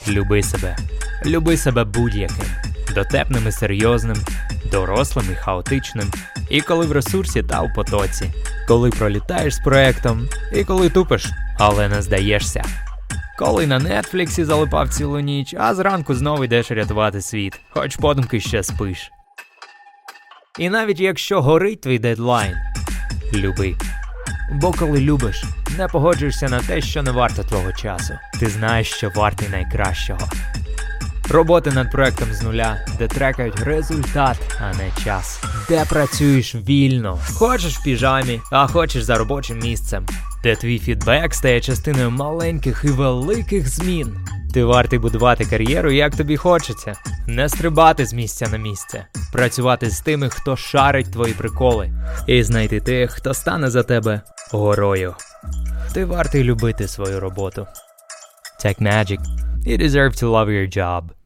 Люби себе. Люби себе будь-яким. Дотепним і серйозним, дорослим і хаотичним. І коли в ресурсі та в потоці. Коли пролітаєш з проектом, і коли тупиш, але не здаєшся. Коли на Нетфліксі залипав цілу ніч, а зранку знову йдеш рятувати світ, хоч подумки ще спиш. І навіть якщо горить твій дедлайн, люби. Бо коли любиш, не погоджуєшся на те, що не варто твого часу. Ти знаєш, що вартий найкращого. Роботи над проектом з нуля, де трекають результат, а не час. Де працюєш вільно. Хочеш в піжамі, а хочеш за робочим місцем. Де твій фідбек стає частиною маленьких і великих змін. Ти вартий будувати кар'єру, як тобі хочеться. Не стрибати з місця на місце. Працювати з тими, хто шарить твої приколи. І знайти тих, хто стане за тебе горою. Ти вартий любити свою роботу. Tech Magic. You deserve to love your job.